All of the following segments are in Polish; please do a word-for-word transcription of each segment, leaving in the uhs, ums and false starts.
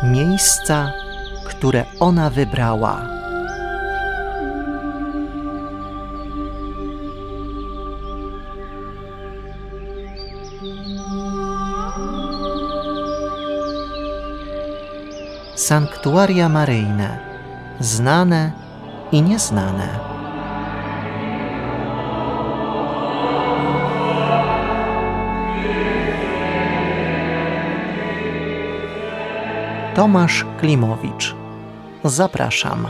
miejsca, które ona wybrała. Sanktuaria maryjne, znane i nieznane. Tomasz Klimowicz. Zapraszam.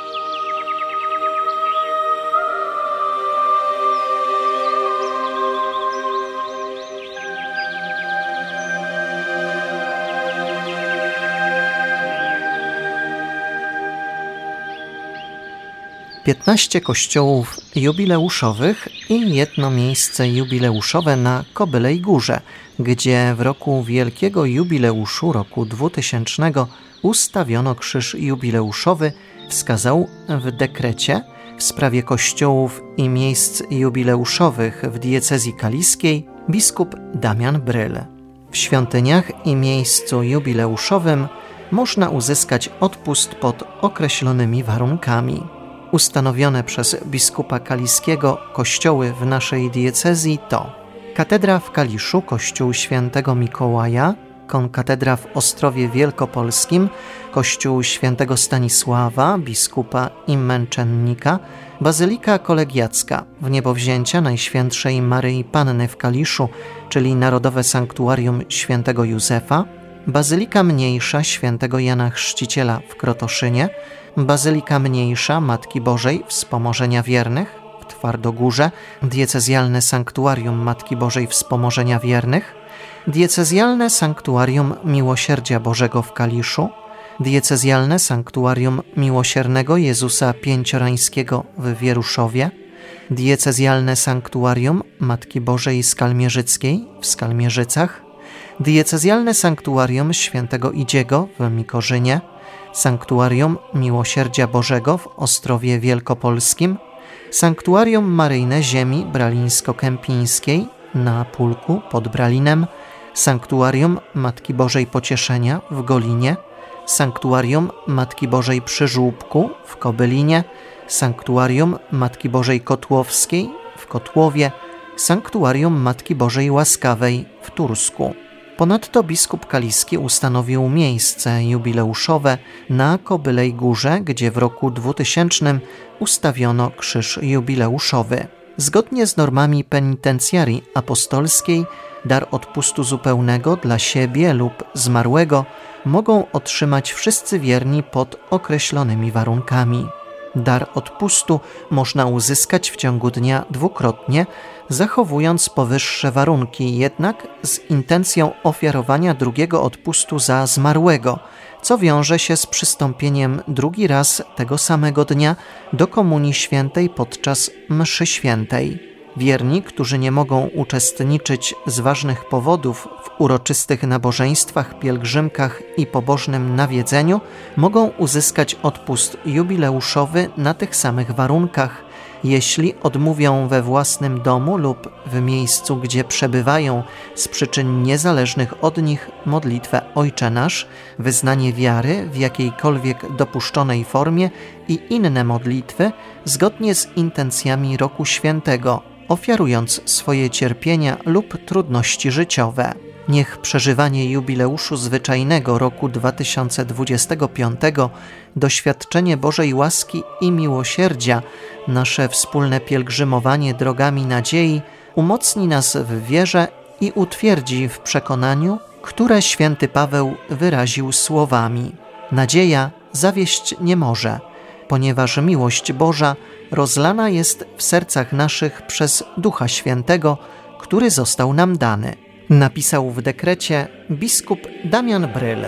piętnaście kościołów jubileuszowych i jedno miejsce jubileuszowe na Kobylej Górze, gdzie w roku wielkiego jubileuszu roku dwutysięcznego ustawiono krzyż jubileuszowy, wskazał w dekrecie w sprawie kościołów i miejsc jubileuszowych w diecezji kaliskiej biskup Damian Bryl. W świątyniach i miejscu jubileuszowym można uzyskać odpust pod określonymi warunkami. Ustanowione przez biskupa kaliskiego kościoły w naszej diecezji to katedra w Kaliszu, kościół świętego Mikołaja, konkatedra w Ostrowie Wielkopolskim, kościół świętego Stanisława, biskupa i męczennika, bazylika kolegiacka w niebowzięcia Najświętszej Maryi Panny w Kaliszu, czyli Narodowe Sanktuarium świętego Józefa, bazylika mniejsza świętego Jana Chrzciciela w Krotoszynie, bazylika mniejsza Matki Bożej Wspomożenia Wiernych w Twardogórze, diecezjalne sanktuarium Matki Bożej Wspomożenia Wiernych, diecezjalne sanktuarium Miłosierdzia Bożego w Kaliszu, diecezjalne sanktuarium Miłosiernego Jezusa Pięciorańskiego w Wieruszowie, diecezjalne sanktuarium Matki Bożej Skalmierzyckiej w Skalmierzycach, diecezjalne sanktuarium Świętego Idziego w Mikorzynie, sanktuarium Miłosierdzia Bożego w Ostrowie Wielkopolskim, sanktuarium maryjne ziemi bralińsko-kępińskiej na Pulku pod Bralinem, sanktuarium Matki Bożej Pocieszenia w Golinie, sanktuarium Matki Bożej przy Żłóbku w Kobylinie, sanktuarium Matki Bożej Kotłowskiej w Kotłowie, sanktuarium Matki Bożej Łaskawej w Tursku. Ponadto biskup kaliski ustanowił miejsce jubileuszowe na Kobylej Górze, gdzie w roku dwutysięcznym ustawiono krzyż jubileuszowy. Zgodnie z normami penitencjarii apostolskiej dar odpustu zupełnego dla siebie lub zmarłego mogą otrzymać wszyscy wierni pod określonymi warunkami. Dar odpustu można uzyskać w ciągu dnia dwukrotnie, zachowując powyższe warunki, jednak z intencją ofiarowania drugiego odpustu za zmarłego, co wiąże się z przystąpieniem drugi raz tego samego dnia do Komunii Świętej podczas mszy świętej. Wierni, którzy nie mogą uczestniczyć z ważnych powodów w uroczystych nabożeństwach, pielgrzymkach i pobożnym nawiedzeniu, mogą uzyskać odpust jubileuszowy na tych samych warunkach, jeśli odmówią we własnym domu lub w miejscu, gdzie przebywają z przyczyn niezależnych od nich modlitwę Ojcze Nasz, wyznanie wiary w jakiejkolwiek dopuszczonej formie i inne modlitwy zgodnie z intencjami roku świętego, ofiarując swoje cierpienia lub trudności życiowe. Niech przeżywanie jubileuszu zwyczajnego roku dwa tysiące dwudziestego piątego, doświadczenie Bożej łaski i miłosierdzia, nasze wspólne pielgrzymowanie drogami nadziei umocni nas w wierze i utwierdzi w przekonaniu, które święty Paweł wyraził słowami: nadzieja zawieść nie może, ponieważ miłość Boża rozlana jest w sercach naszych przez Ducha Świętego, który został nam dany. Napisał w dekrecie biskup Damian Bryl.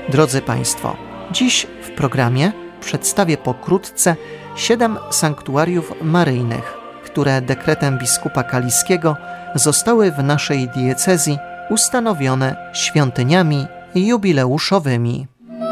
Drodzy Państwo, dziś w programie przedstawię pokrótce siedem sanktuariów maryjnych, które dekretem biskupa kaliskiego zostały w naszej diecezji ustanowione świątyniami jubileuszowymi.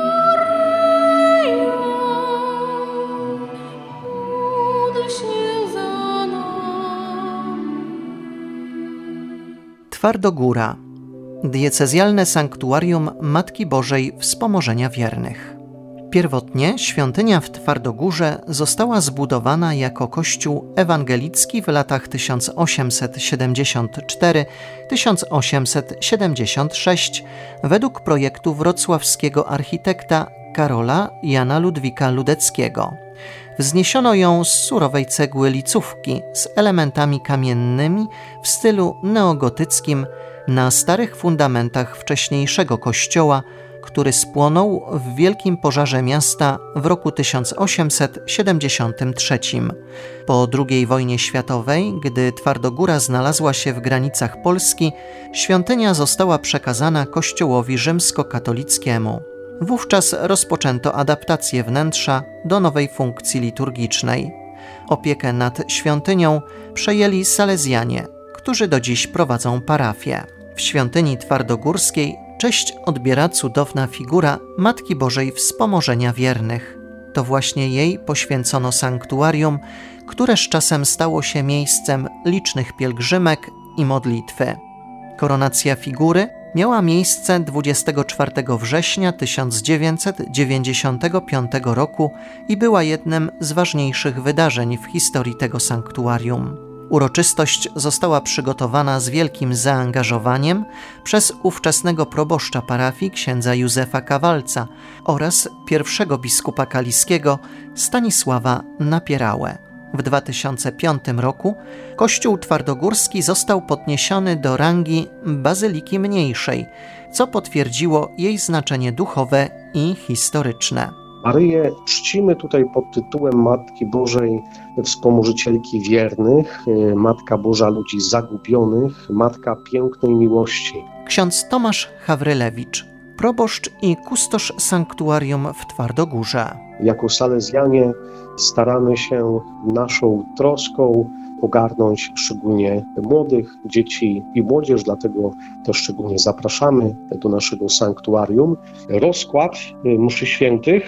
Twardogóra, diecezjalne sanktuarium Matki Bożej Wspomożenia Wiernych. Pierwotnie świątynia w Twardogórze została zbudowana jako kościół ewangelicki w latach tysiąc osiemset siedemdziesiąt cztery do tysiąc osiemset siedemdziesiąt sześć według projektu wrocławskiego architekta Karola Jana Ludwika Ludeckiego. Wzniesiono ją z surowej cegły licówki z elementami kamiennymi w stylu neogotyckim na starych fundamentach wcześniejszego kościoła, który spłonął w wielkim pożarze miasta w roku tysiąc osiemset siedemdziesiątym trzecim. Po drugiej wojnie światowej, gdy Twardogóra znalazła się w granicach Polski, świątynia została przekazana Kościołowi rzymskokatolickiemu. Wówczas rozpoczęto adaptację wnętrza do nowej funkcji liturgicznej. Opiekę nad świątynią przejęli salezjanie, którzy do dziś prowadzą parafię. W świątyni twardogórskiej cześć odbiera cudowna figura Matki Bożej Wspomożenia Wiernych. To właśnie jej poświęcono sanktuarium, które z czasem stało się miejscem licznych pielgrzymek i modlitwy. Koronacja figury miała miejsce dwudziestego czwartego września tysiąc dziewięćset dziewięćdziesiątego piątego roku i była jednym z ważniejszych wydarzeń w historii tego sanktuarium. Uroczystość została przygotowana z wielkim zaangażowaniem przez ówczesnego proboszcza parafii księdza Józefa Kawalca oraz pierwszego biskupa kaliskiego Stanisława Napierałę. W dwa tysiące piątym roku kościół twardogórski został podniesiony do rangi bazyliki mniejszej, co potwierdziło jej znaczenie duchowe i historyczne. Maryję czcimy tutaj pod tytułem Matki Bożej Wspomożycielki Wiernych, Matka Boża ludzi zagubionych, Matka pięknej miłości. Ksiądz Tomasz Hawrylewicz, proboszcz i kustosz sanktuarium w Twardogórze. Jako salezjanie staramy się naszą troską ogarnąć szczególnie młodych, dzieci i młodzież, dlatego też szczególnie zapraszamy do naszego sanktuarium. Rozkład mszy świętych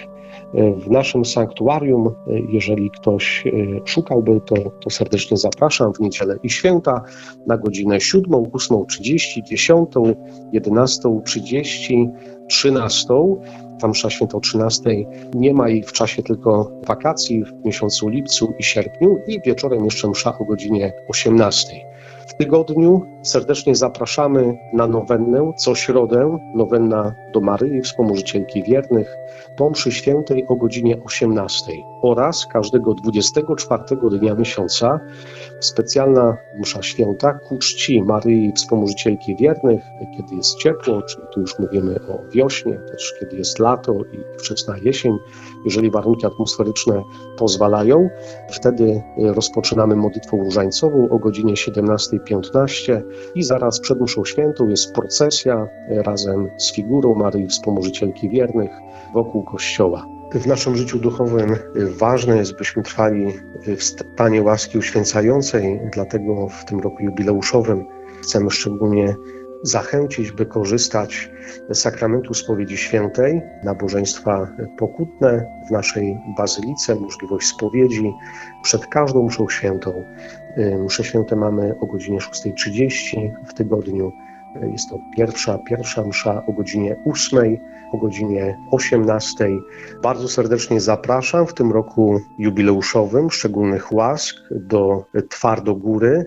w naszym sanktuarium, jeżeli ktoś szukałby, to, to serdecznie zapraszam w niedzielę i święta na godzinę siódmą, ósmą trzydzieści, dziesiątą, jedenastą trzydzieści, trzynastą. Ta msza święta o trzynastej nie ma jej w czasie tylko wakacji w miesiącu lipcu i sierpniu i wieczorem jeszcze msza o godzinie osiemnastej. W tygodniu serdecznie zapraszamy na nowennę co środę, nowenna do Maryi Wspomożycielki Wiernych, po mszy świętej o godzinie osiemnastej oraz każdego dwudziestego czwartego dnia miesiąca specjalna msza święta ku czci Maryi Wspomożycielki Wiernych, kiedy jest ciepło, czyli tu już mówimy o wiośnie, też kiedy jest lato i wczesna jesień, jeżeli warunki atmosferyczne pozwalają. Wtedy rozpoczynamy modlitwą różańcową o godzinie siedemnastej piętnaście i zaraz przed mszą świętą jest procesja razem z figurą Maryi Wspomożycielki Wiernych wokół kościoła. W naszym życiu duchowym ważne jest, byśmy trwali w stanie łaski uświęcającej, dlatego w tym roku jubileuszowym chcemy szczególnie zachęcić, by korzystać z sakramentu spowiedzi świętej, nabożeństwa pokutne w naszej bazylice, możliwość spowiedzi przed każdą mszą świętą. Msze święte mamy o godzinie szóstej trzydzieści w tygodniu. Jest to pierwsza, pierwsza msza o godzinie ósmej, o godzinie osiemnastej. Bardzo serdecznie zapraszam w tym roku jubileuszowym szczególnych łask do Twardogóry.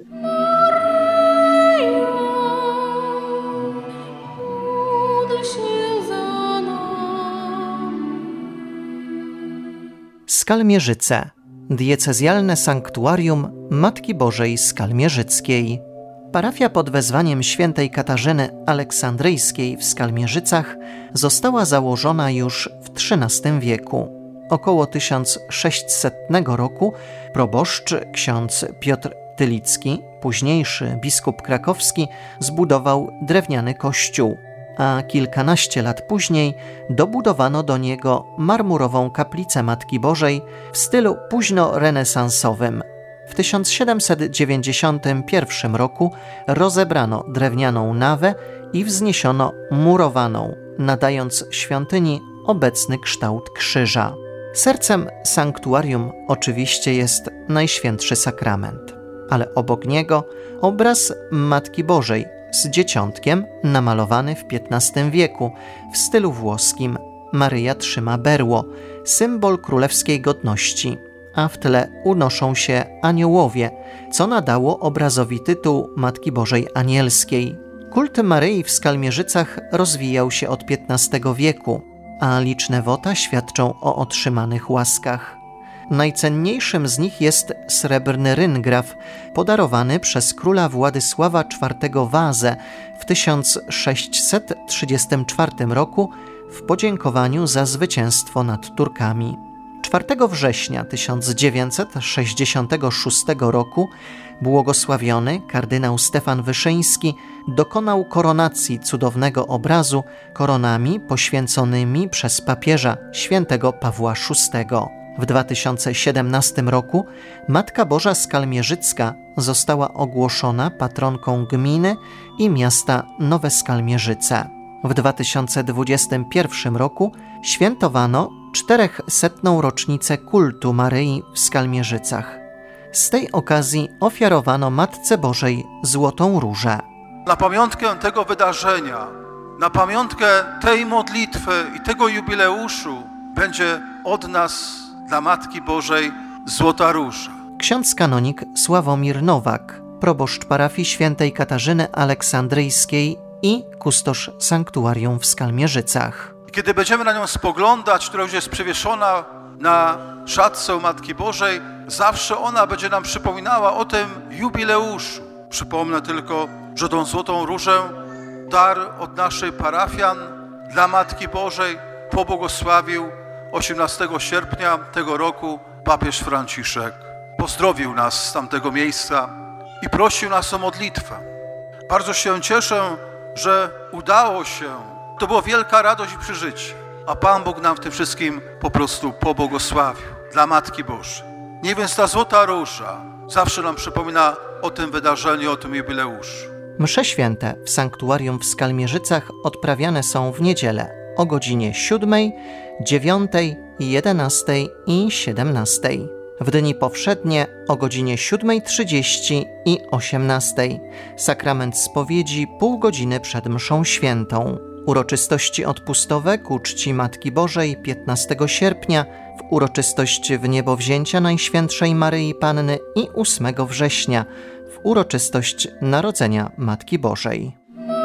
Skalmierzyce, diecezjalne sanktuarium Matki Bożej Skalmierzyckiej. Parafia pod wezwaniem świętej Katarzyny Aleksandryjskiej w Skalmierzycach została założona już w trzynastym wieku. Około tysiąc sześćsetnego roku proboszcz ksiądz Piotr Tylicki, późniejszy biskup krakowski, zbudował drewniany kościół. a kilkanaście lat później dobudowano do niego marmurową kaplicę Matki Bożej w stylu późno-renesansowym. W tysiąc siedemset dziewięćdziesiątym pierwszym roku rozebrano drewnianą nawę i wzniesiono murowaną, nadając świątyni obecny kształt krzyża. Sercem sanktuarium oczywiście jest Najświętszy Sakrament, ale obok niego obraz Matki Bożej z dzieciątkiem namalowany w piętnastym wieku w stylu włoskim. Maryja trzyma berło, symbol królewskiej godności, a w tle unoszą się aniołowie, co nadało obrazowi tytuł Matki Bożej Anielskiej. Kult Maryi w Skalmierzycach rozwijał się od piętnastego wieku, a liczne wota świadczą o otrzymanych łaskach. Najcenniejszym z nich jest srebrny ryngraf, podarowany przez króla Władysława czwartego Wazę w tysiąc sześćset trzydziestym czwartym roku w podziękowaniu za zwycięstwo nad Turkami. czwartego września tysiąc dziewięćset sześćdziesiątego szóstego roku błogosławiony kardynał Stefan Wyszyński dokonał koronacji cudownego obrazu koronami poświęconymi przez papieża świętego Pawła szóstego. W dwa tysiące siedemnastym roku Matka Boża Skalmierzycka została ogłoszona patronką gminy i miasta Nowe Skalmierzyce. W dwa tysiące dwudziestym pierwszym roku świętowano czterychsetną rocznicę kultu Maryi w Skalmierzycach. Z tej okazji ofiarowano Matce Bożej złotą różę. Na pamiątkę tego wydarzenia, na pamiątkę tej modlitwy i tego jubileuszu będzie od nas dla Matki Bożej złota róża. Ksiądz kanonik Sławomir Nowak, proboszcz parafii świętej Katarzyny Aleksandryjskiej i kustosz sanktuarium w Skalmierzycach. Kiedy będziemy na nią spoglądać, która już jest przywieszona na szatce Matki Bożej, zawsze ona będzie nam przypominała o tym jubileuszu. Przypomnę tylko, że tą złotą różę, dar od naszych parafian dla Matki Bożej, pobłogosławił osiemnastego sierpnia tego roku papież Franciszek. Pozdrowił nas z tamtego miejsca i prosił nas o modlitwę. Bardzo się cieszę, że udało się. To była wielka radość i przeżycie, a Pan Bóg nam w tym wszystkim po prostu pobłogosławił dla Matki Bożej. Niech więc ta złota róża zawsze nam przypomina o tym wydarzeniu, o tym jubileuszu. Msze święte w sanktuarium w Skalmierzycach odprawiane są w niedzielę o godzinie siódmej, dziewiątej, jedenastej i siedemnastej. W dni powszednie o godzinie siódmej trzydzieści i osiemnastej. Sakrament spowiedzi pół godziny przed mszą świętą. Uroczystości odpustowe ku czci Matki Bożej piętnastego sierpnia, w uroczystość wniebowzięcia Najświętszej Maryi Panny i ósmego września, w uroczystość Narodzenia Matki Bożej.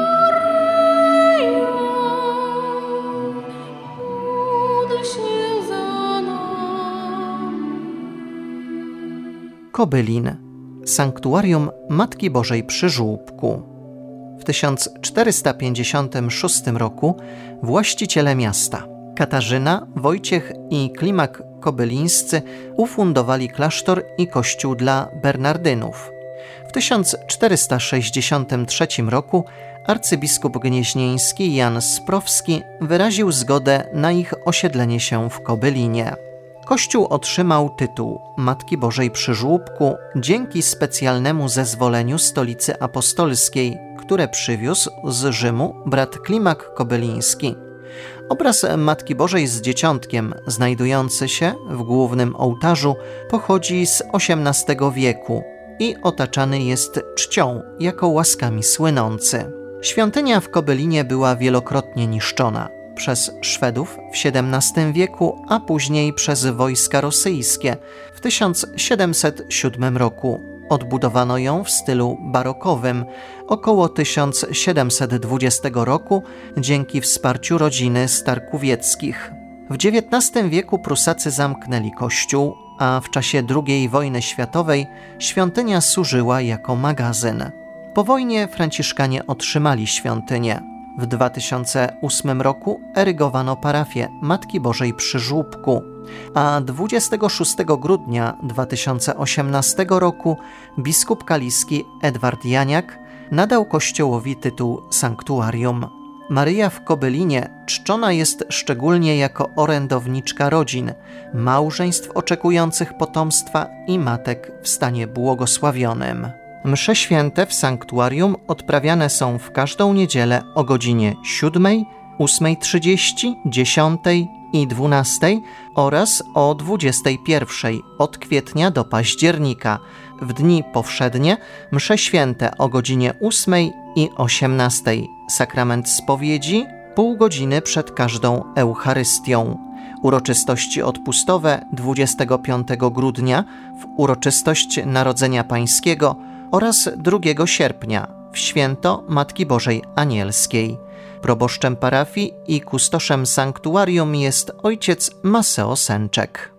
Kobylin, sanktuarium Matki Bożej przy Żłóbku. W tysiąc czterysta pięćdziesiątym szóstym roku właściciele miasta Katarzyna, Wojciech i Klimak Kobylińscy ufundowali klasztor i kościół dla Bernardynów. W tysiąc czterysta sześćdziesiątym trzecim roku arcybiskup gnieźnieński Jan Sprowski wyraził zgodę na ich osiedlenie się w Kobylinie. Kościół otrzymał tytuł Matki Bożej przy Żłóbku dzięki specjalnemu zezwoleniu Stolicy Apostolskiej, które przywiózł z Rzymu brat Klimak Kobyliński. Obraz Matki Bożej z dzieciątkiem, znajdujący się w głównym ołtarzu, pochodzi z osiemnastego wieku i otaczany jest czcią jako łaskami słynący. Świątynia w Kobylinie była wielokrotnie niszczona przez Szwedów w siedemnastym wieku, a później przez wojska rosyjskie w tysiąc siedemset siódmym roku. Odbudowano ją w stylu barokowym około tysiąc siedemset dwudziestego roku dzięki wsparciu rodziny Starkówieckich. W dziewiętnastym wieku Prusacy zamknęli kościół, a w czasie drugiej wojny światowej świątynia służyła jako magazyn. Po wojnie Franciszkanie otrzymali świątynię. W dwa tysiące ósmym roku erygowano parafię Matki Bożej przy Żłóbku, a dwudziestego szóstego grudnia dwa tysiące osiemnastego roku biskup kaliski Edward Janiak nadał kościołowi tytuł sanktuarium. Maryja w Kobylinie czczona jest szczególnie jako orędowniczka rodzin, małżeństw oczekujących potomstwa i matek w stanie błogosławionym. Msze święte w sanktuarium odprawiane są w każdą niedzielę o godzinie siódmej, ósmej trzydzieści, dziesiątej i dwunastej oraz o dwudziestej pierwszej od kwietnia do października. W dni powszednie msze święte o godzinie ósmej i osiemnastej. Sakrament spowiedzi pół godziny przed każdą Eucharystią. Uroczystości odpustowe dwudziestego piątego grudnia w uroczystość Narodzenia Pańskiego oraz drugiego sierpnia w święto Matki Bożej Anielskiej. Proboszczem parafii i kustoszem sanktuarium jest ojciec Maseo Sęczek.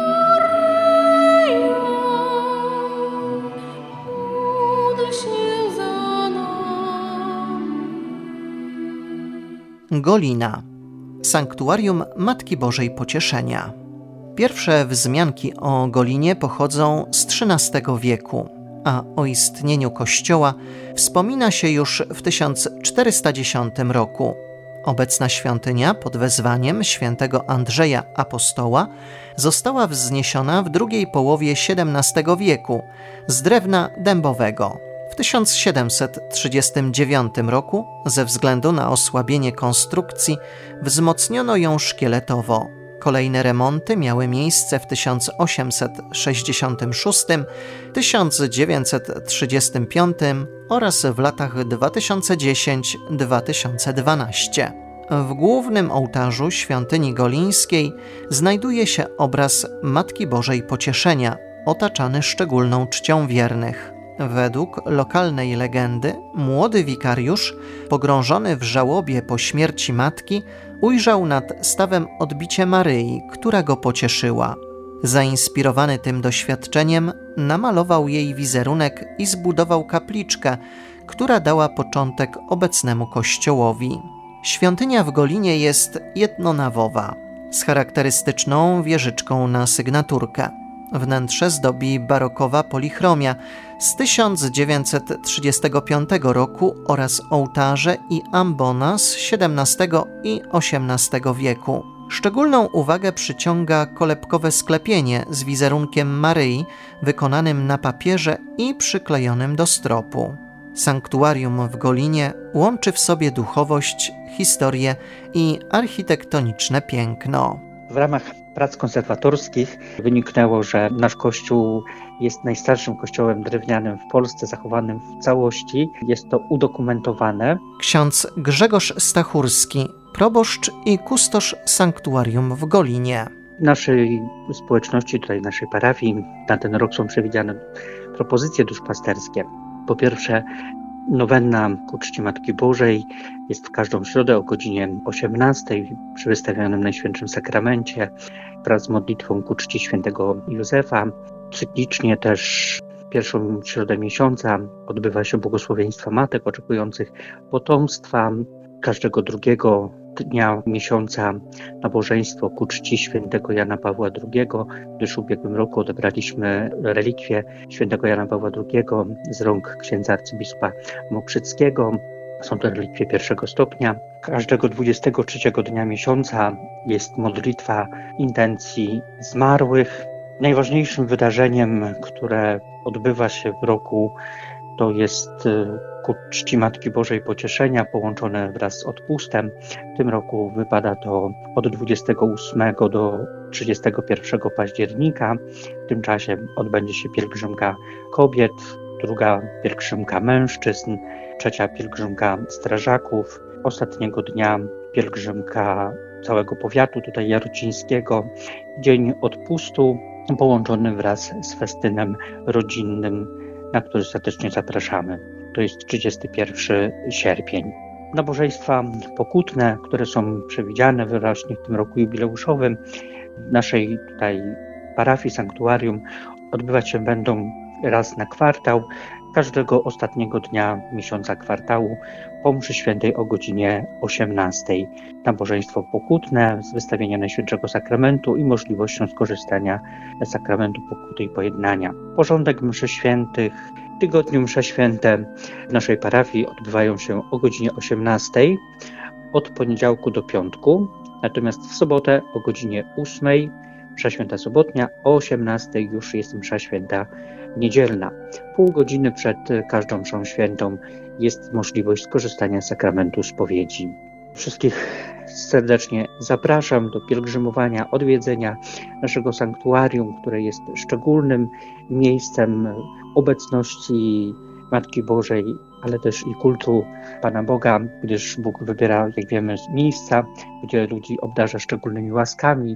Golina. Sanktuarium Matki Bożej Pocieszenia. Pierwsze wzmianki o Golinie pochodzą z trzynastego wieku, a o istnieniu kościoła wspomina się już w tysiąc czterysta dziesiątym roku. Obecna świątynia pod wezwaniem świętego Andrzeja Apostoła została wzniesiona w drugiej połowie siedemnastego wieku z drewna dębowego. W tysiąc siedemset trzydziestym dziewiątym roku ze względu na osłabienie konstrukcji wzmocniono ją szkieletowo. Kolejne remonty miały miejsce w tysiąc osiemset sześćdziesiątym szóstym, tysiąc dziewięćset trzydziestym piątym oraz w latach dwa tysiące dziesiątym do dwa tysiące dwunastego. W głównym ołtarzu świątyni golińskiej znajduje się obraz Matki Bożej Pocieszenia, otaczany szczególną czcią wiernych. Według lokalnej legendy młody wikariusz, pogrążony w żałobie po śmierci matki, ujrzał nad stawem odbicie Maryi, która go pocieszyła. Zainspirowany tym doświadczeniem, namalował jej wizerunek i zbudował kapliczkę, która dała początek obecnemu kościołowi. Świątynia w Golinie jest jednonawowa, z charakterystyczną wieżyczką na sygnaturkę. Wnętrze zdobi barokowa polichromia z tysiąc dziewięćset trzydziestego piątego roku oraz ołtarze i ambona z siedemnastego i osiemnastego wieku. Szczególną uwagę przyciąga kolebkowe sklepienie z wizerunkiem Maryi wykonanym na papierze i przyklejonym do stropu. Sanktuarium w Golinie łączy w sobie duchowość, historię i architektoniczne piękno. W ramach prac konserwatorskich wyniknęło, że nasz kościół jest najstarszym kościołem drewnianym w Polsce, zachowanym w całości. Jest to udokumentowane. Ksiądz Grzegorz Stachurski, proboszcz i kustosz sanktuarium w Golinie. W naszej społeczności, tutaj w naszej parafii, na ten rok są przewidziane propozycje duszpasterskie. Po pierwsze, nowenna ku czci Matki Bożej jest w każdą środę o godzinie osiemnastej przy wystawionym Najświętszym Sakramencie wraz z modlitwą ku czci świętego Józefa. Cyklicznie też w pierwszą środę miesiąca odbywa się błogosławieństwa matek oczekujących potomstwa. Każdego drugiego dnia miesiąca nabożeństwo ku czci świętego Jana Pawła drugiego, gdyż w ubiegłym roku odebraliśmy relikwie świętego Jana Pawła drugiego z rąk księdza arcybiskupa Mokrzyckiego. Są to relikwie pierwszego stopnia. Każdego dwudziestego trzeciego dnia miesiąca jest modlitwa intencji zmarłych. Najważniejszym wydarzeniem, które odbywa się w roku, to jest ku czci Matki Bożej Pocieszenia połączone wraz z odpustem. W tym roku wypada to od dwudziestego ósmego do trzydziestego pierwszego października. W tym czasie odbędzie się pielgrzymka kobiet, druga pielgrzymka mężczyzn, trzecia pielgrzymka strażaków, ostatniego dnia pielgrzymka całego powiatu tutaj jarocińskiego. Dzień odpustu połączony wraz z festynem rodzinnym, na który serdecznie zapraszamy. To jest trzydziestego pierwszego sierpnia. Nabożeństwa pokutne, które są przewidziane właśnie w tym roku jubileuszowym w naszej tutaj parafii, sanktuarium, odbywać się będą raz na kwartał, każdego ostatniego dnia miesiąca kwartału po mszy świętej o godzinie osiemnastej. Nabożeństwo pokutne z wystawienia Najświętszego Sakramentu i możliwością skorzystania z sakramentu pokuty i pojednania. Porządek mszy świętych w tygodniu msze święte w naszej parafii odbywają się o godzinie osiemnastej. od poniedziałku do piątku, natomiast w sobotę o godzinie ósmej msza święta sobotnia, o osiemnastej już jest msza święta niedzielna. Pół godziny przed każdą mszą świętą jest możliwość skorzystania z sakramentu spowiedzi. Wszystkich serdecznie zapraszam do pielgrzymowania, odwiedzenia naszego sanktuarium, które jest szczególnym miejscem obecności Matki Bożej, ale też i kultu Pana Boga, gdyż Bóg wybiera, jak wiemy, miejsca, gdzie ludzi obdarza szczególnymi łaskami.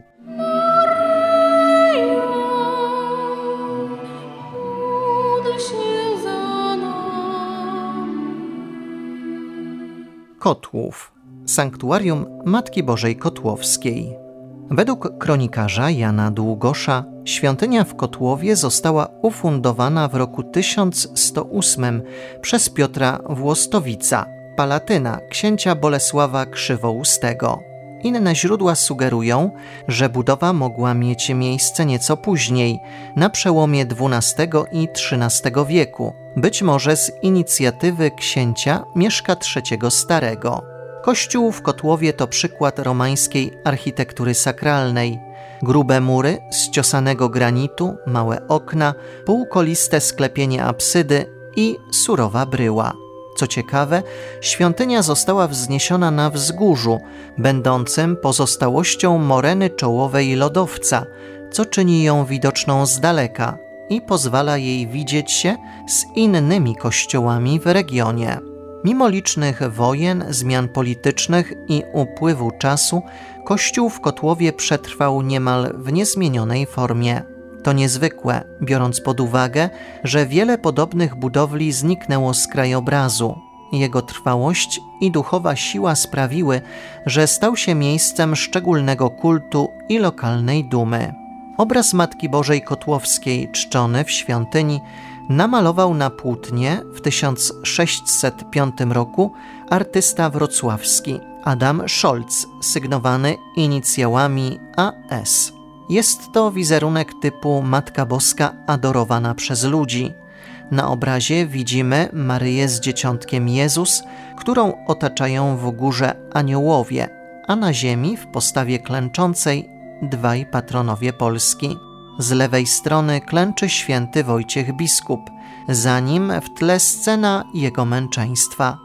Kotłów. Sanktuarium Matki Bożej Kotłowskiej. Według kronikarza Jana Długosza świątynia w Kotłowie została ufundowana w roku tysiąc sto ósmym przez Piotra Włostowica, palatyna księcia Bolesława Krzywoustego. Inne źródła sugerują, że budowa mogła mieć miejsce nieco później, na przełomie dwunastego i trzynastego wieku, być może z inicjatywy księcia Mieszka trzeciego Starego. Kościół w Kotłowie to przykład romańskiej architektury sakralnej. Grube mury z ciosanego granitu, małe okna, półkoliste sklepienie apsydy i surowa bryła. Co ciekawe, świątynia została wzniesiona na wzgórzu, będącym pozostałością moreny czołowej lodowca, co czyni ją widoczną z daleka i pozwala jej widzieć się z innymi kościołami w regionie. Mimo licznych wojen, zmian politycznych i upływu czasu, kościół w Kotłowie przetrwał niemal w niezmienionej formie. To niezwykłe, biorąc pod uwagę, że wiele podobnych budowli zniknęło z krajobrazu. Jego trwałość i duchowa siła sprawiły, że stał się miejscem szczególnego kultu i lokalnej dumy. Obraz Matki Bożej Kotłowskiej czczony w świątyni namalował na płótnie w tysiąc sześćset piątym roku artysta wrocławski Adam Scholz, sygnowany inicjałami A S. Jest to wizerunek typu Matka Boska adorowana przez ludzi. Na obrazie widzimy Maryję z dzieciątkiem Jezus, którą otaczają w górze aniołowie, a na ziemi w postawie klęczącej dwaj patronowie Polski. Z lewej strony klęczy święty Wojciech biskup, za nim w tle scena jego męczeństwa,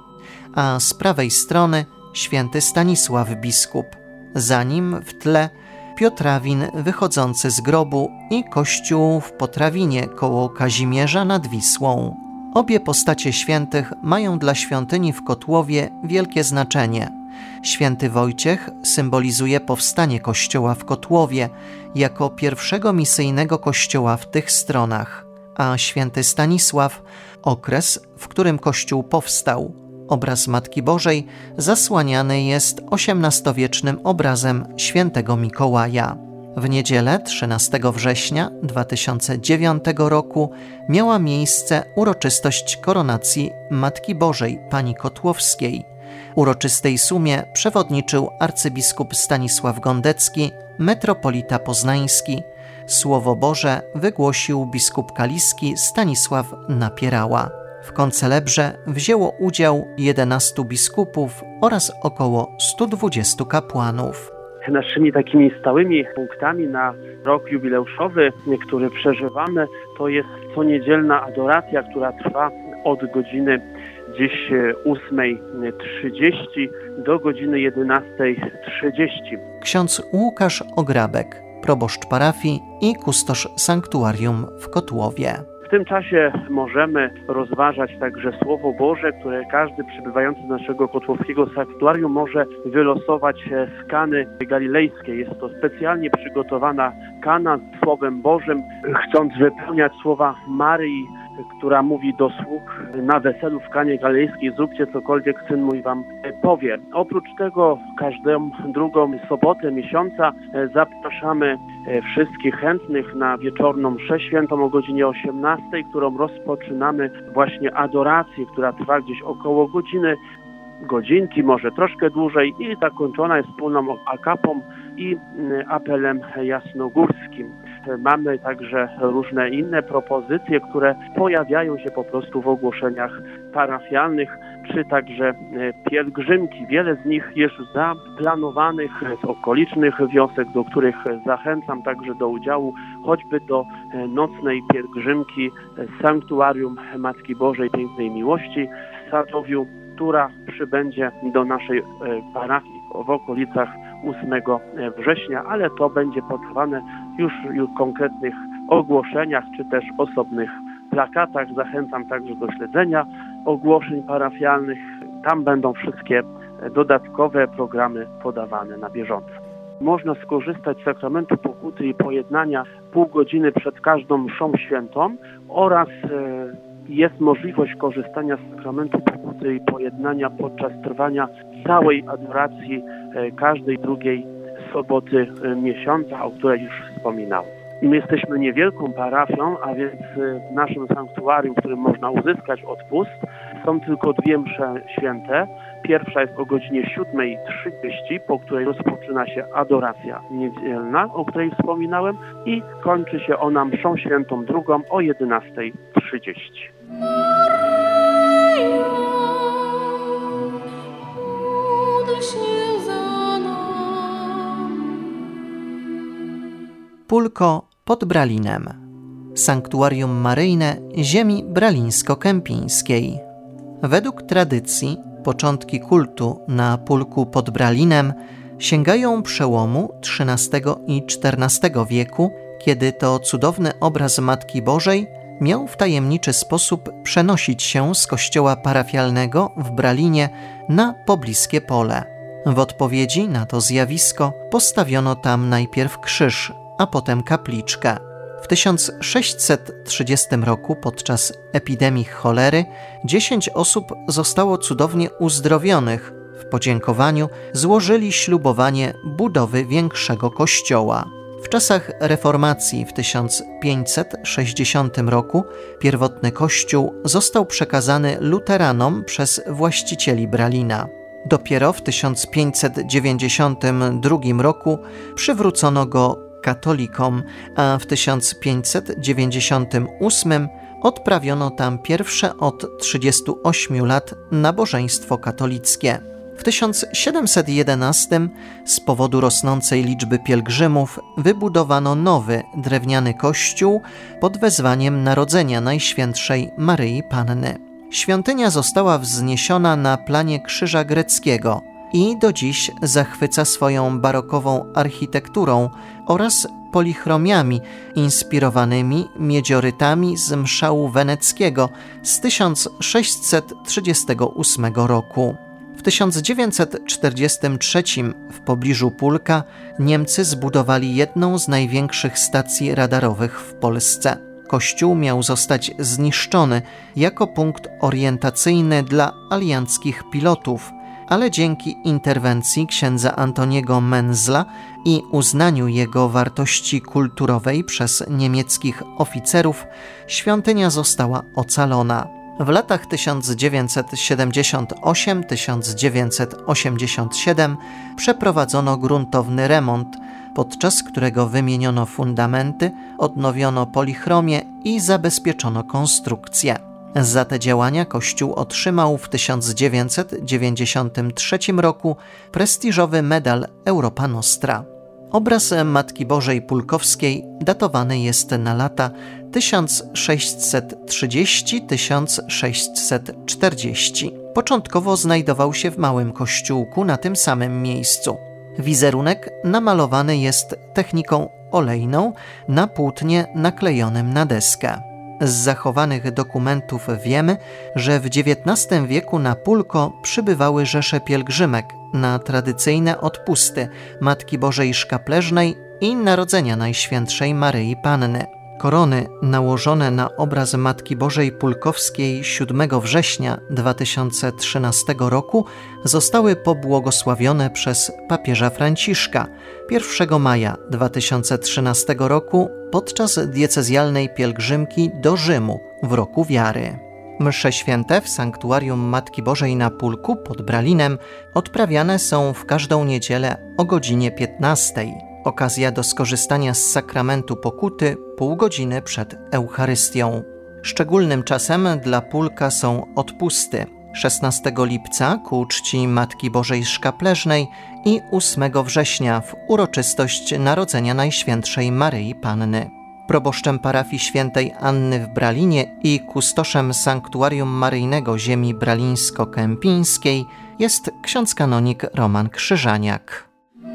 a z prawej strony święty Stanisław biskup, za nim w tle Piotrawin wychodzący z grobu i kościół w Potrawinie koło Kazimierza nad Wisłą. Obie postacie świętych mają dla świątyni w Kotłowie wielkie znaczenie. Święty Wojciech symbolizuje powstanie kościoła w Kotłowie jako pierwszego misyjnego kościoła w tych stronach, a święty Stanisław okres, w którym kościół powstał. Obraz Matki Bożej zasłaniany jest osiemnastowiecznym obrazem świętego Mikołaja. W niedzielę trzynastego września dwa tysiące dziewiątego roku miała miejsce uroczystość koronacji Matki Bożej Pani Kotłowskiej. Uroczystej sumie przewodniczył arcybiskup Stanisław Gondecki, metropolita poznański. Słowo Boże wygłosił biskup kaliski Stanisław Napierała. W koncelebrze wzięło udział jedenastu biskupów oraz około stu dwudziestu kapłanów. Naszymi takimi stałymi punktami na rok jubileuszowy, który przeżywamy, to jest coniedzielna adoracja, która trwa od godziny dziś ósmej trzydzieści do godziny jedenastej trzydzieści. Ksiądz Łukasz Ograbek, proboszcz parafii i kustosz sanktuarium w Kotłowie. W tym czasie możemy rozważać także Słowo Boże, które każdy przybywający z naszego kotłowskiego sanktuarium może wylosować z kany galilejskiej. Jest to specjalnie przygotowana kana z Słowem Bożym, chcąc wypełniać słowa Maryi, która mówi do sług na weselu w Kanie Galilejskiej: zróbcie cokolwiek Syn mój wam powie. Oprócz tego każdą drugą sobotę miesiąca zapraszamy wszystkich chętnych na wieczorną mszę świętą o godzinie osiemnastej, którą rozpoczynamy właśnie adorację, która trwa gdzieś około godziny, godzinki, może troszkę dłużej, i zakończona jest wspólną akapą i apelem jasnogórskim. Mamy także różne inne propozycje, które pojawiają się po prostu w ogłoszeniach parafialnych, czy także pielgrzymki. Wiele z nich jest zaplanowanych z okolicznych wiosek, do których zachęcam także do udziału, choćby do nocnej pielgrzymki z Sanktuarium Matki Bożej Pięknej Miłości w Sadowiu, która przybędzie do naszej parafii w okolicach ósmego września, ale to będzie podawane już w konkretnych ogłoszeniach, czy też osobnych plakatach. Zachęcam także do śledzenia ogłoszeń parafialnych. Tam będą wszystkie dodatkowe programy podawane na bieżąco. Można skorzystać z sakramentu pokuty i pojednania pół godziny przed każdą mszą świętą oraz jest możliwość korzystania z sakramentu pokuty i pojednania podczas trwania całej adoracji każdej drugiej soboty miesiąca, o której już wspominałem. My jesteśmy niewielką parafią, a więc w naszym sanktuarium, w którym można uzyskać odpust, są tylko dwie msze święte. Pierwsza jest o godzinie siódmej trzydzieści, po której rozpoczyna się adoracja niedzielna, o której wspominałem, i kończy się ona mszą świętą drugą o jedenastej trzydzieści. Pólko pod Bralinem. Sanktuarium maryjne ziemi bralińsko-kępińskiej. Według tradycji początki kultu na Pólku pod Bralinem sięgają przełomu trzynastego i czternastego wieku, kiedy to cudowny obraz Matki Bożej miał w tajemniczy sposób przenosić się z kościoła parafialnego w Bralinie na pobliskie pole. W odpowiedzi na to zjawisko postawiono tam najpierw krzyż, a potem kapliczkę. W tysiąc sześćset trzydziestym roku podczas epidemii cholery dziesięć osób zostało cudownie uzdrowionych. W podziękowaniu złożyli ślubowanie budowy większego kościoła. W czasach reformacji w tysiąc pięćset sześćdziesiątym roku pierwotny kościół został przekazany luteranom przez właścicieli Bralina. Dopiero w tysiąc pięćset dziewięćdziesiątym drugim roku przywrócono go katolikom, a w tysiąc pięćset dziewięćdziesiątym ósmym odprawiono tam pierwsze od trzydziestu ośmiu lat nabożeństwo katolickie. W tysiąc siedemset jedenastym z powodu rosnącej liczby pielgrzymów wybudowano nowy drewniany kościół pod wezwaniem Narodzenia Najświętszej Maryi Panny. Świątynia została wzniesiona na planie krzyża greckiego i do dziś zachwyca swoją barokową architekturą oraz polichromiami inspirowanymi miedziorytami z mszału weneckiego z tysiąc sześćset trzydziestego ósmego roku. W tysiąc dziewięćset czterdziestym trzecim w pobliżu Pólka Niemcy zbudowali jedną z największych stacji radarowych w Polsce. Kościół miał zostać zniszczony jako punkt orientacyjny dla alianckich pilotów, ale dzięki interwencji księdza Antoniego Menzla i uznaniu jego wartości kulturowej przez niemieckich oficerów świątynia została ocalona. W latach tysiąc dziewięćset siedemdziesiątym ósmym do tysiąc dziewięćset osiemdziesiątego siódmego przeprowadzono gruntowny remont, podczas którego wymieniono fundamenty, odnowiono polichromię i zabezpieczono konstrukcję. Za te działania Kościół otrzymał w tysiąc dziewięćset dziewięćdziesiątym trzecim roku prestiżowy medal Europa Nostra. Obraz Matki Bożej Pólkowskiej datowany jest na lata tysiąc sześćset trzydziesty do tysiąc sześćset czterdziestego. Początkowo znajdował się w małym kościółku na tym samym miejscu. Wizerunek namalowany jest techniką olejną na płótnie naklejonym na deskę. Z zachowanych dokumentów wiemy, że w dziewiętnastym wieku na Pólko przybywały rzesze pielgrzymek na tradycyjne odpusty Matki Bożej Szkapleżnej i Narodzenia Najświętszej Maryi Panny. Korony nałożone na obraz Matki Bożej Pólkowskiej siódmego września dwa tysiące trzynastego roku zostały pobłogosławione przez papieża Franciszka pierwszego maja dwa tysiące trzynastego roku podczas diecezjalnej pielgrzymki do Rzymu w roku wiary. Msze święte w Sanktuarium Matki Bożej na Pólku pod Bralinem odprawiane są w każdą niedzielę o godzinie piętnastej. Okazja do skorzystania z sakramentu pokuty pół godziny przed Eucharystią. Szczególnym czasem dla Pólka są odpusty. szesnastego lipca ku czci Matki Bożej Szkapleżnej i ósmego września w uroczystość Narodzenia Najświętszej Maryi Panny. Proboszczem parafii świętej Anny w Bralinie i kustoszem sanktuarium maryjnego ziemi bralińsko-kępińskiej jest ksiądz kanonik Roman Krzyżaniak.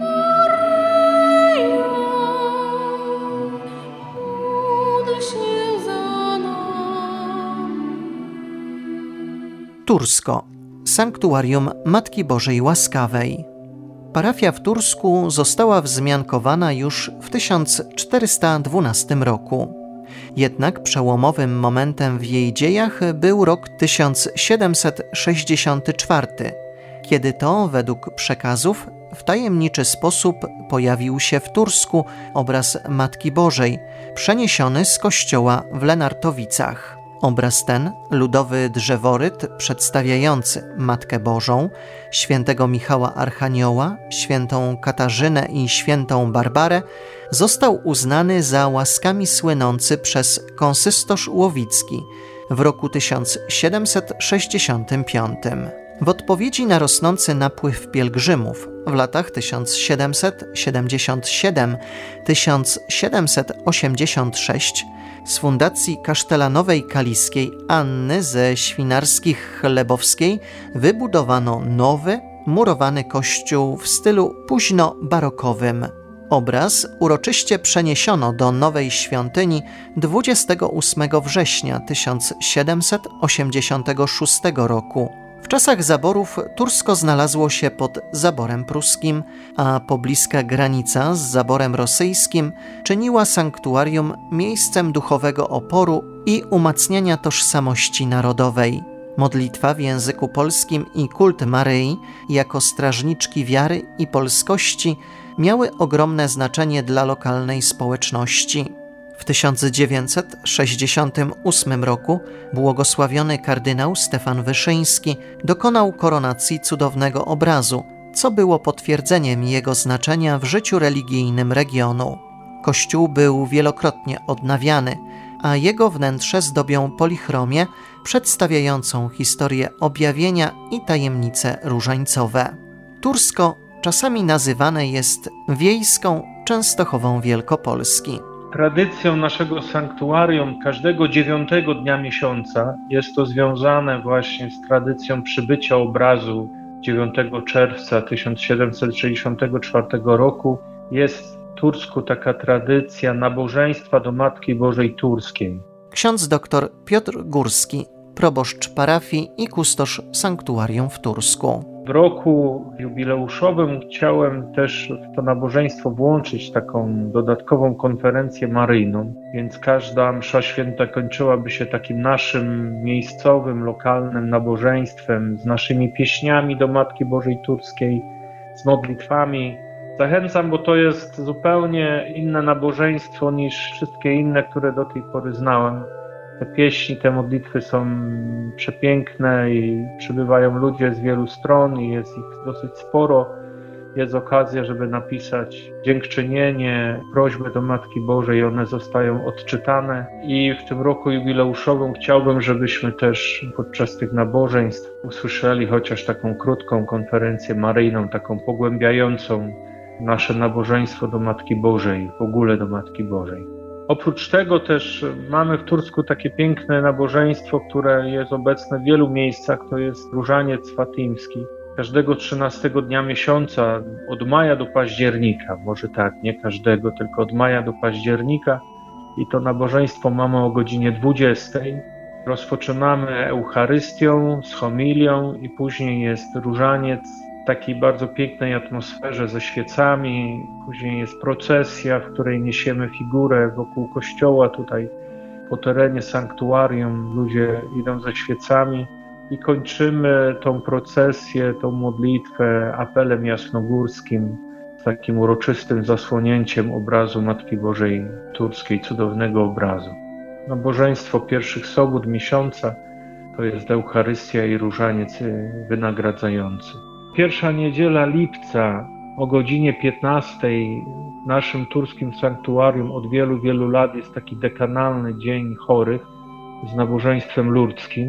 Tursko. Sanktuarium Matki Bożej Łaskawej. Parafia w Tursku została wzmiankowana już w tysiąc czterysta dwunastym roku. Jednak przełomowym momentem w jej dziejach był rok tysiąc siedemset sześćdziesiąty czwarty, kiedy to, według przekazów, w tajemniczy sposób pojawił się w Tursku obraz Matki Bożej, przeniesiony z kościoła w Lenartowicach. Obraz ten, ludowy drzeworyt przedstawiający Matkę Bożą, świętego Michała Archanioła, świętą Katarzynę i świętą Barbarę, został uznany za łaskami słynący przez konsystosz łowicki w roku tysiąc siedemset sześćdziesiątym piątym. W odpowiedzi na rosnący napływ pielgrzymów w latach tysiąc siedemset siedemdziesiąt siedem do tysiąc siedemset osiemdziesiąt sześć z fundacji kasztelanowej kaliskiej Anny ze Świnarskich Chlebowskiej wybudowano nowy, murowany kościół w stylu późno-barokowym. Obraz uroczyście przeniesiono do nowej świątyni dwudziestego ósmego września tysiąc siedemset osiemdziesiątego szóstego roku. W czasach zaborów Tursko znalazło się pod zaborem pruskim, a pobliska granica z zaborem rosyjskim czyniła sanktuarium miejscem duchowego oporu i umacniania tożsamości narodowej. Modlitwa w języku polskim i kult Maryi jako strażniczki wiary i polskości miały ogromne znaczenie dla lokalnej społeczności. W tysiąc dziewięćset sześćdziesiątym ósmym roku błogosławiony kardynał Stefan Wyszyński dokonał koronacji cudownego obrazu, co było potwierdzeniem jego znaczenia w życiu religijnym regionu. Kościół był wielokrotnie odnawiany, a jego wnętrze zdobią polichromię przedstawiającą historię objawienia i tajemnice różańcowe. Tursko czasami nazywane jest wiejską Częstochową Wielkopolski. Tradycją naszego sanktuarium każdego dziewiątego dnia miesiąca jest to związane właśnie z tradycją przybycia obrazu dziewiątego czerwca tysiąc siedemset sześćdziesiątego czwartego roku. Jest w Tursku taka tradycja nabożeństwa do Matki Bożej Turskiej. Ksiądz dr Piotr Górski, proboszcz parafii i kustosz sanktuarium w Tursku. W roku jubileuszowym chciałem też w to nabożeństwo włączyć taką dodatkową konferencję maryjną, więc każda msza święta kończyłaby się takim naszym miejscowym, lokalnym nabożeństwem z naszymi pieśniami do Matki Bożej Turskiej, z modlitwami. Zachęcam, bo to jest zupełnie inne nabożeństwo niż wszystkie inne, które do tej pory znałem. Te pieśni, te modlitwy są przepiękne i przybywają ludzie z wielu stron i jest ich dosyć sporo. Jest okazja, żeby napisać dziękczynienie, prośbę do Matki Bożej i one zostają odczytane. I w tym roku jubileuszowym chciałbym, żebyśmy też podczas tych nabożeństw usłyszeli chociaż taką krótką konferencję maryjną, taką pogłębiającą nasze nabożeństwo do Matki Bożej, w ogóle do Matki Bożej. Oprócz tego też mamy w Tursku takie piękne nabożeństwo, które jest obecne w wielu miejscach, to jest Różaniec Fatimski. Każdego trzynastego dnia miesiąca, od maja do października, może tak, nie każdego, tylko od maja do października. I to nabożeństwo mamy o godzinie dwudziestej. Rozpoczynamy Eucharystią z homilią i później jest różaniec w takiej bardzo pięknej atmosferze ze świecami. Później jest procesja, w której niesiemy figurę wokół kościoła. Tutaj po terenie sanktuarium ludzie idą ze świecami i kończymy tą procesję, tą modlitwę apelem jasnogórskim, z takim uroczystym zasłonięciem obrazu Matki Bożej Turskiej, cudownego obrazu. Nabożeństwo pierwszych sobót miesiąca to jest Eucharystia i różaniec wynagradzający. Pierwsza niedziela lipca o godzinie piętnastej w naszym turskim sanktuarium od wielu, wielu lat jest taki dekanalny dzień chorych z nabożeństwem lurdzkim.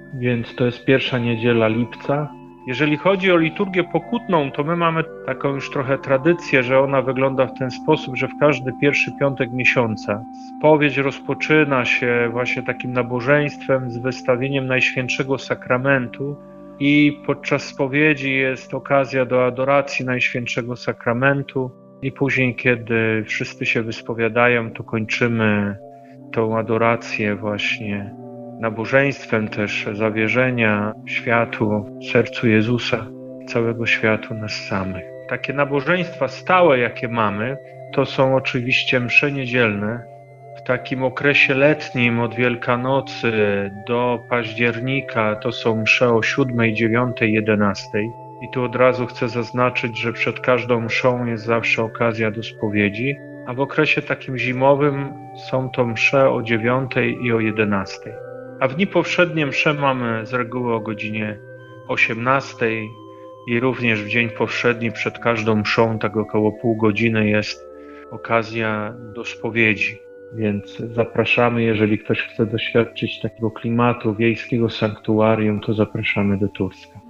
więc to jest pierwsza niedziela lipca. Jeżeli chodzi o liturgię pokutną, to my mamy taką już trochę tradycję, że ona wygląda w ten sposób, że w każdy pierwszy piątek miesiąca spowiedź rozpoczyna się właśnie takim nabożeństwem z wystawieniem Najświętszego Sakramentu i podczas spowiedzi jest okazja do adoracji Najświętszego Sakramentu i później, kiedy wszyscy się wyspowiadają, to kończymy tą adorację właśnie nabożeństwem też zawierzenia światu, sercu Jezusa, całego światu, nas samych. Takie nabożeństwa stałe, jakie mamy, to są oczywiście msze niedzielne. W takim okresie letnim od Wielkanocy do października to są msze o siódmej, dziewiątej, jedenastej. I tu od razu chcę zaznaczyć, że przed każdą mszą jest zawsze okazja do spowiedzi, a w okresie takim zimowym są to msze o dziewiątej i o jedenastej. A w dni powszednie msze mamy z reguły o godzinie osiemnastej i również w dzień powszedni przed każdą mszą tak około pół godziny jest okazja do spowiedzi. Więc zapraszamy, jeżeli ktoś chce doświadczyć takiego klimatu wiejskiego sanktuarium, to zapraszamy do Turska.